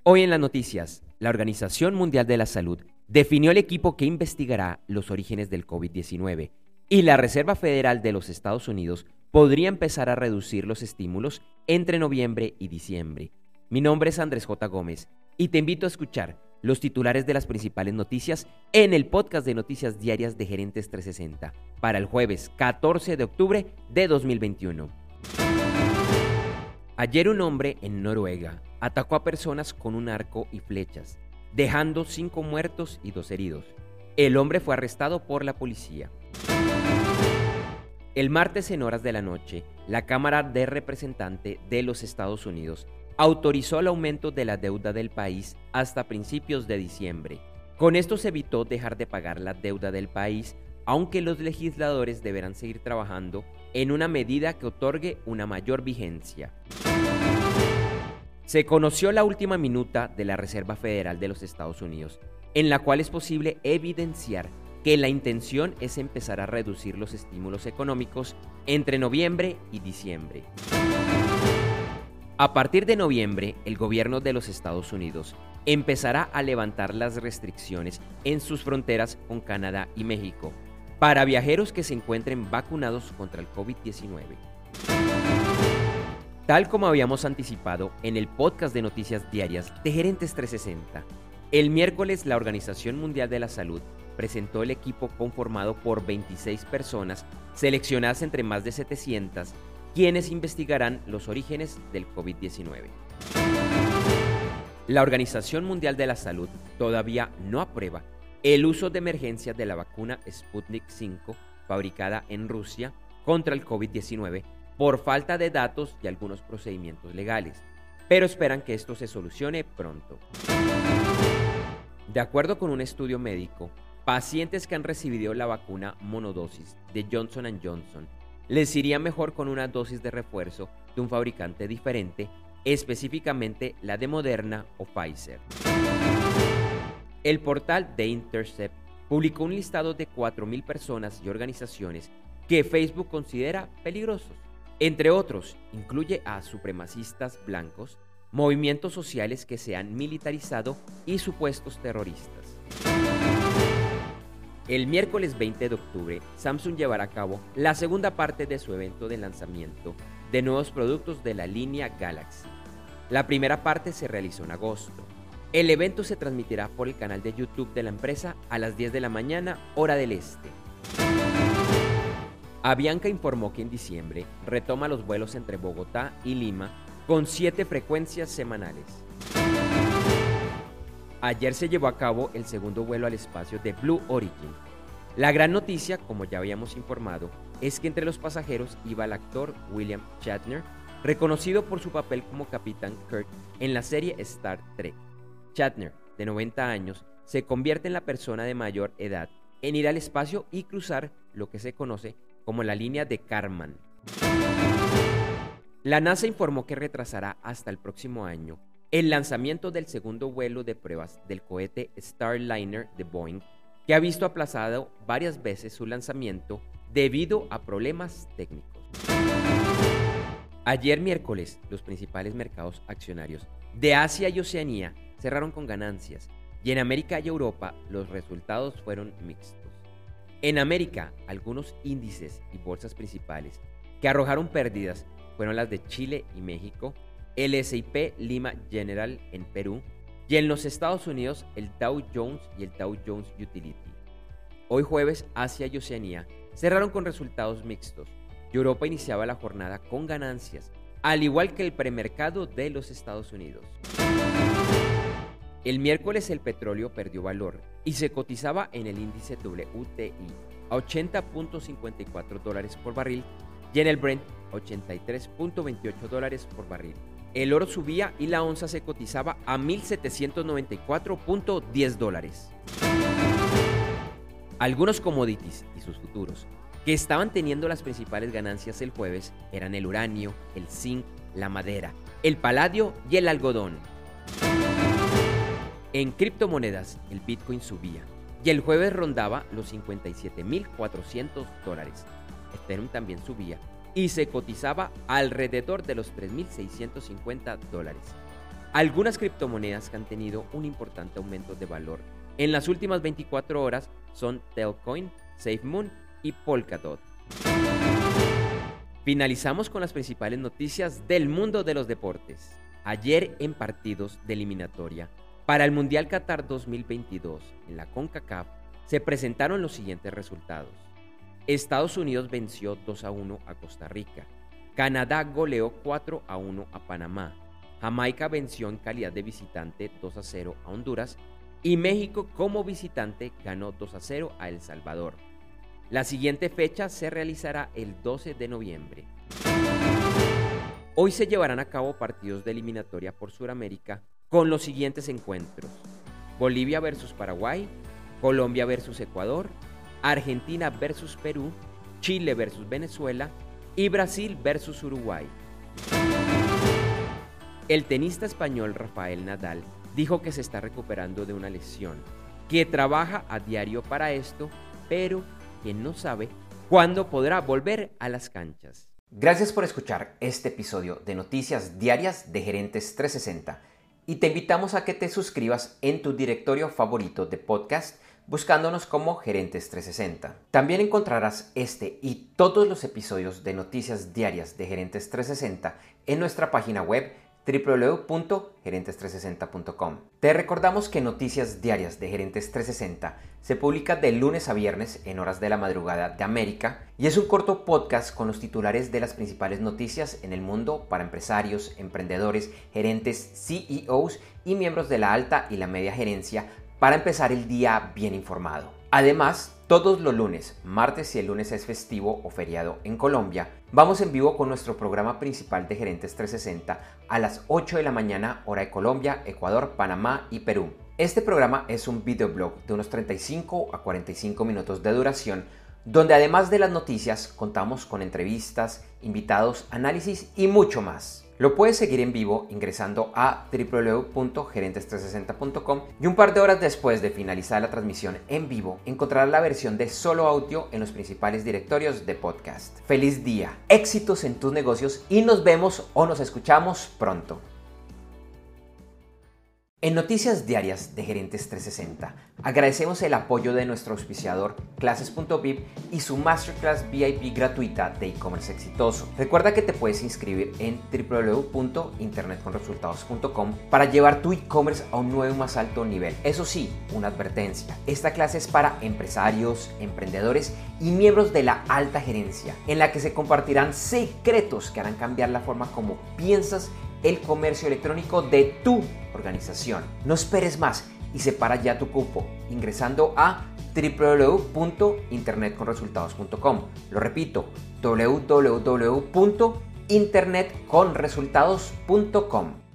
Hoy en las noticias, la Organización Mundial de la Salud definió el equipo que investigará los orígenes del COVID-19 y la Reserva Federal de los Estados Unidos podría empezar a reducir los estímulos entre noviembre y diciembre. Mi nombre es Andrés J. Gómez y te invito a escuchar los titulares de las principales noticias en el podcast de noticias diarias de Gerentes 360 para el jueves 14 de octubre de 2021. Ayer un hombre en Noruega atacó a personas con un arco y flechas, dejando 5 muertos y 2 heridos. El hombre fue arrestado por la policía. El martes en horas de la noche, la Cámara de Representantes de los Estados Unidos autorizó el aumento de la deuda del país hasta principios de diciembre. Con esto se evitó dejar de pagar la deuda del país, aunque los legisladores deberán seguir trabajando en una medida que otorgue una mayor vigencia. Se conoció la última minuta de la Reserva Federal de los Estados Unidos, en la cual es posible evidenciar que la intención es empezar a reducir los estímulos económicos entre noviembre y diciembre. A partir de noviembre, el gobierno de los Estados Unidos empezará a levantar las restricciones en sus fronteras con Canadá y México para viajeros que se encuentren vacunados contra el COVID-19. Tal como habíamos anticipado en el podcast de noticias diarias de Gerentes 360, el miércoles la Organización Mundial de la Salud presentó el equipo conformado por 26 personas seleccionadas entre más de 700, quienes investigarán los orígenes del COVID-19. La Organización Mundial de la Salud todavía no aprueba el uso de emergencia de la vacuna Sputnik V, fabricada en Rusia, contra el COVID-19, por falta de datos y algunos procedimientos legales, pero esperan que esto se solucione pronto. De acuerdo con un estudio médico, pacientes que han recibido la vacuna monodosis de Johnson & Johnson les iría mejor con una dosis de refuerzo de un fabricante diferente, específicamente la de Moderna o Pfizer. El portal The Intercept publicó un listado de 4.000 personas y organizaciones que Facebook considera peligrosos. Entre otros, incluye a supremacistas blancos, movimientos sociales que se han militarizado y supuestos terroristas. El miércoles 20 de octubre, Samsung llevará a cabo la segunda parte de su evento de lanzamiento de nuevos productos de la línea Galaxy. La primera parte se realizó en agosto. El evento se transmitirá por el canal de YouTube de la empresa a las 10 de la mañana, hora del este. Avianca informó que en diciembre retoma los vuelos entre Bogotá y Lima con 7 frecuencias semanales. Ayer se llevó a cabo el segundo vuelo al espacio de Blue Origin. La gran noticia, como ya habíamos informado, es que entre los pasajeros iba el actor William Shatner, reconocido por su papel como Capitán Kirk en la serie Star Trek. Shatner, de 90 años, se convierte en la persona de mayor edad en ir al espacio y cruzar lo que se conoce como la línea de Kármán. La NASA informó que retrasará hasta el próximo año el lanzamiento del segundo vuelo de pruebas del cohete Starliner de Boeing, que ha visto aplazado varias veces su lanzamiento debido a problemas técnicos. Ayer miércoles, los principales mercados accionarios de Asia y Oceanía cerraron con ganancias, y en América y Europa los resultados fueron mixtos. En América, algunos índices y bolsas principales que arrojaron pérdidas fueron las de Chile y México, el S&P Lima General en Perú, y en los Estados Unidos el Dow Jones y el Dow Jones Utility. Hoy jueves, Asia y Oceanía cerraron con resultados mixtos, y Europa iniciaba la jornada con ganancias, al igual que el premercado de los Estados Unidos. El miércoles el petróleo perdió valor y se cotizaba en el índice WTI a $80.54 por barril y en el Brent $83.28 por barril. El oro subía y la onza se cotizaba a $1,794.10. Algunos commodities y sus futuros que estaban teniendo las principales ganancias el jueves eran el uranio, el zinc, la madera, el paladio y el algodón. En criptomonedas, el Bitcoin subía y el jueves rondaba los $57.400. Ethereum también subía y se cotizaba alrededor de los $3.650. Algunas criptomonedas que han tenido un importante aumento de valor en las últimas 24 horas son Telcoin, SafeMoon y Polkadot. Finalizamos con las principales noticias del mundo de los deportes. Ayer en partidos de eliminatoria para el Mundial Qatar 2022 en la CONCACAF se presentaron los siguientes resultados. Estados Unidos venció 2-1 a Costa Rica. Canadá goleó 4-1 a Panamá. Jamaica venció en calidad de visitante 2-0 a Honduras. Y México como visitante ganó 2-0 a El Salvador. La siguiente fecha se realizará el 12 de noviembre. Hoy se llevarán a cabo partidos de eliminatoria por Sudamérica con los siguientes encuentros: Bolivia versus Paraguay, Colombia versus Ecuador, Argentina versus Perú, Chile versus Venezuela y Brasil versus Uruguay. El tenista español Rafael Nadal dijo que se está recuperando de una lesión, que trabaja a diario para esto, pero que no sabe cuándo podrá volver a las canchas. Gracias por escuchar este episodio de Noticias Diarias de Gerentes 360 y te invitamos a que te suscribas en tu directorio favorito de podcast buscándonos como Gerentes 360. También encontrarás este y todos los episodios de Noticias Diarias de Gerentes 360 en nuestra página web www.gerentes360.com. Te recordamos que Noticias Diarias de Gerentes 360 se publica de lunes a viernes en horas de la madrugada de América y es un corto podcast con los titulares de las principales noticias en el mundo para empresarios, emprendedores, gerentes, CEOs y miembros de la alta y la media gerencia para empezar el día bien informado. Además, todos los lunes, martes si el lunes es festivo o feriado en Colombia, vamos en vivo con nuestro programa principal de Gerentes 360 a las 8 de la mañana hora de Colombia, Ecuador, Panamá y Perú. Este programa es un videoblog de unos 35 a 45 minutos de duración, donde además de las noticias contamos con entrevistas, invitados, análisis y mucho más. Lo puedes seguir en vivo ingresando a www.gerentes360.com y un par de horas después de finalizar la transmisión en vivo encontrarás la versión de solo audio en los principales directorios de podcast. ¡Feliz día! Éxitos en tus negocios y nos vemos o nos escuchamos pronto. En Noticias Diarias de Gerentes 360 agradecemos el apoyo de nuestro auspiciador Clases.vip y su Masterclass VIP gratuita de e-commerce exitoso. Recuerda que te puedes inscribir en www.internetconresultados.com para llevar tu e-commerce a un nuevo y más alto nivel. Eso sí, una advertencia: esta clase es para empresarios, emprendedores y miembros de la alta gerencia, en la que se compartirán secretos que harán cambiar la forma como piensas el comercio electrónico de tu organización. No esperes más y separa ya tu cupo ingresando a www.internetconresultados.com. Lo repito, www.internetconresultados.com.